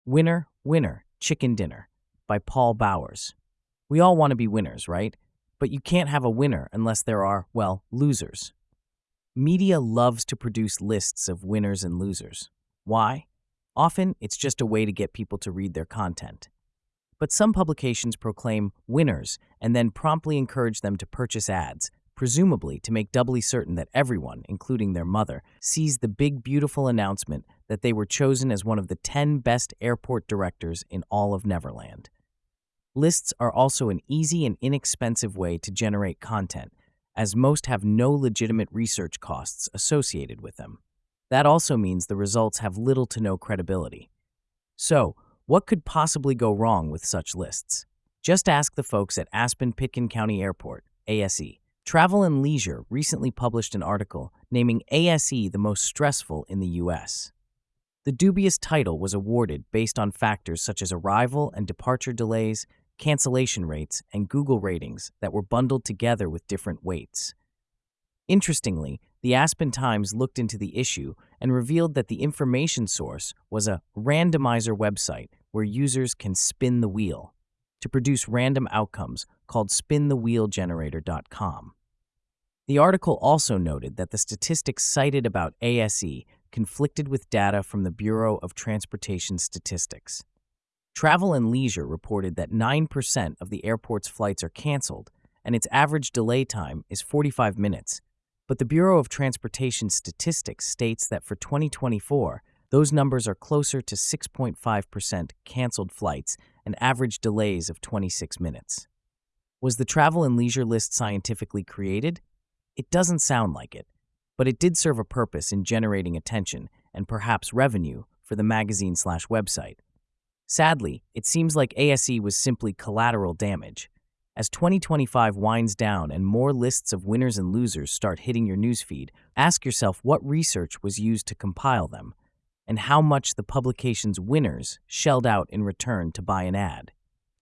Winner, Winner, Chicken Dinner by Paul Bowers. We all want to be winners, right? But you can't have a winner unless there are, well, losers. Media loves to produce lists of winners and losers. Why? Often, it's just a way to get people to read their content. But some publications proclaim winners and then promptly encourage them to purchase ads, presumably to make doubly certain that everyone, including their mother, sees the big, beautiful announcement that they were chosen as one of the 10 best airport directors in all of Neverland. Lists are also an easy and inexpensive way to generate content, as most have no legitimate research costs associated with them. That also means the results have little to no credibility. So, what could possibly go wrong with such lists? Just ask the folks at Aspen-Pitkin County Airport, ASE. Travel and Leisure recently published an article naming ASE the most stressful in the U.S. The dubious title was awarded based on factors such as arrival and departure delays, cancellation rates, and Google ratings that were bundled together with different weights. Interestingly, the Aspen Times looked into the issue and revealed that the information source was a randomizer website where users can spin the wheel to produce random outcomes called spinthewheelgenerator.com. The article also noted that the statistics cited about ASE conflicted with data from the Bureau of Transportation Statistics. Travel and Leisure reported that 9% of the airport's flights are canceled, and its average delay time is 45 minutes. But the Bureau of Transportation Statistics states that for 2024, those numbers are closer to 6.5% canceled flights and average delays of 26 minutes. Was the Travel and Leisure list scientifically created? It doesn't sound like it, but it did serve a purpose in generating attention and perhaps revenue for the magazine/website. Sadly, it seems like ASE was simply collateral damage. As 2025 winds down and more lists of winners and losers start hitting your newsfeed, ask yourself what research was used to compile them, and how much the publication's winners shelled out in return to buy an ad.